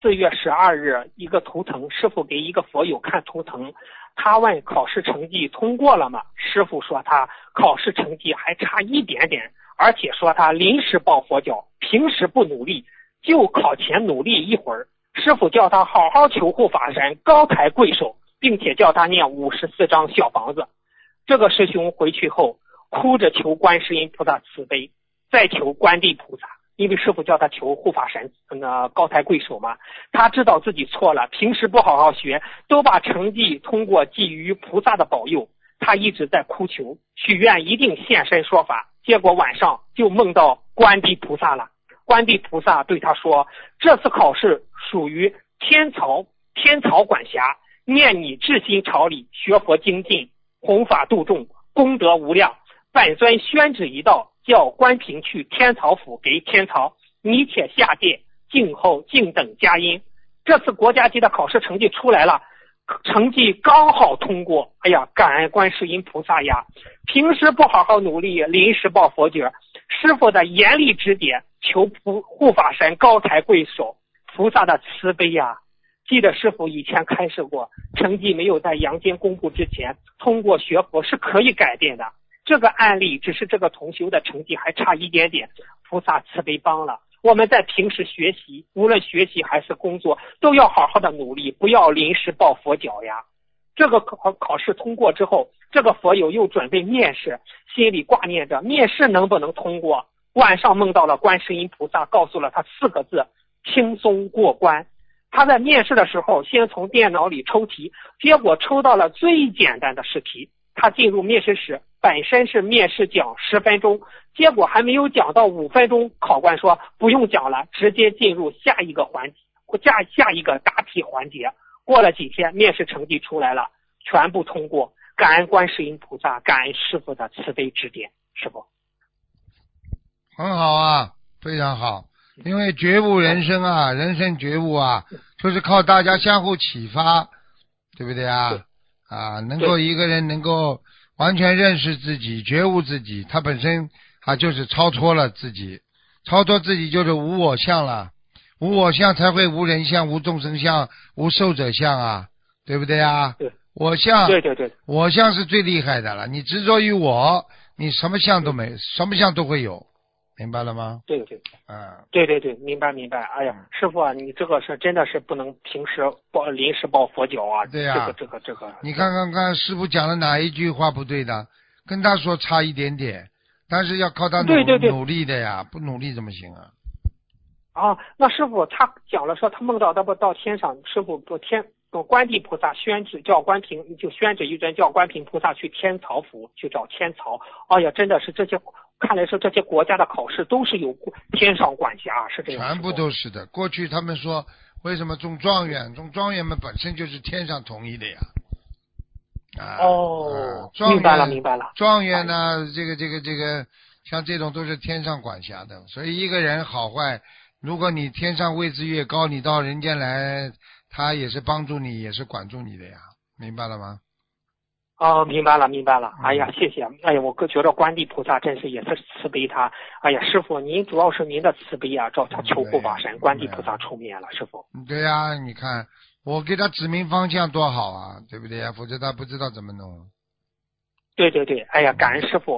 4月12日一个图腾，师傅给一个佛友看图腾，他问考试成绩通过了吗？师傅说他考试成绩还差一点点，而且说他临时抱佛脚，平时不努力，就考前努力一会儿。师傅叫他好好求护法神，高抬贵手，并且叫他念54张小房子。这个师兄回去后哭着求观世音菩萨慈悲，再求观地菩萨，因为师傅叫他求护法神高抬贵手嘛。他知道自己错了，平时不好好学，都把成绩通过寄于菩萨的保佑。他一直在哭求许愿一定现身说法，结果晚上就梦到观地菩萨了。观地菩萨对他说，这次考试属于天曹管辖，念你至心朝礼，学佛精进，弘法度众，功德无量。本尊宣旨一道，叫关平去天曹府给天曹，你且下界静候静等佳音。这次国家级的考试成绩出来了，成绩刚好通过。哎呀，感恩观世音菩萨呀！平时不好好努力，临时抱佛脚，师傅的严厉指点，求护法神高抬贵手，菩萨的慈悲呀！记得师傅以前开示过，成绩没有在阳间公布之前，通过学佛是可以改变的。这个案例只是这个同修的成绩还差一点点，菩萨慈悲帮了。我们在平时学习，无论学习还是工作，都要好好的努力，不要临时抱佛脚呀。这个考试通过之后，这个佛友又准备面试，心里挂念着面试能不能通过。晚上梦到了观世音菩萨，告诉了他4个字：轻松过关。他在面试的时候，先从电脑里抽题，结果抽到了最简单的试题。他进入面试室，本身是面试讲10分钟，结果还没有讲到5分钟，考官说不用讲了，直接进入下一个答题环节。过了几天，面试成绩出来了，全部通过。感恩观世音菩萨，感恩师父的慈悲指点。师父很好啊，非常好。因为觉悟人生啊，人生觉悟啊，就是靠大家相互启发，对不对啊？能够一个人能够完全认识自己，觉悟自己，他本身就是超脱了自己，超脱自己就是无我相了，无我相才会无人相、无众生相、无寿者相啊，对不对啊？ 对， 我相， 对， 我相是最厉害的了。你执着于我，你什么相都没，什么相都会有，明白了吗？ 对，对，明白。哎呀，师傅啊，你这个是真的是不能平时临时抱佛脚啊。 对呀， 这个。 你看师傅讲了哪一句话不对的？跟他说差一点点，但是要靠他努力的呀，不努力怎么行啊？ 那师傅他讲了说他梦到到天上，师傅观地菩萨宣旨叫关平，就宣旨一尊叫关平菩萨去天曹府去找天曹。哎呀，真的是这些，看来是这些国家的考试都是有天上管辖，是这样。 全部都是的。过去他们说为什么中状元们本身就是天上统一的呀。 明白了。 状元呢，这个像这种都是天上管辖的。所以一个人好坏，如果你天上位置越高，你到人间来，他也是帮助你，也是管住你的呀，明白了吗？ 明白了。哎呀，谢谢。哎呀，我觉得观地菩萨真是也是慈悲他。哎呀，师傅，您主要是您的慈悲啊，照他求护法神，观地菩萨出面了，师傅。 对呀，你看我给他指明方向多好啊，对不对呀？否则他不知道怎么弄。 对，哎呀，感恩师傅。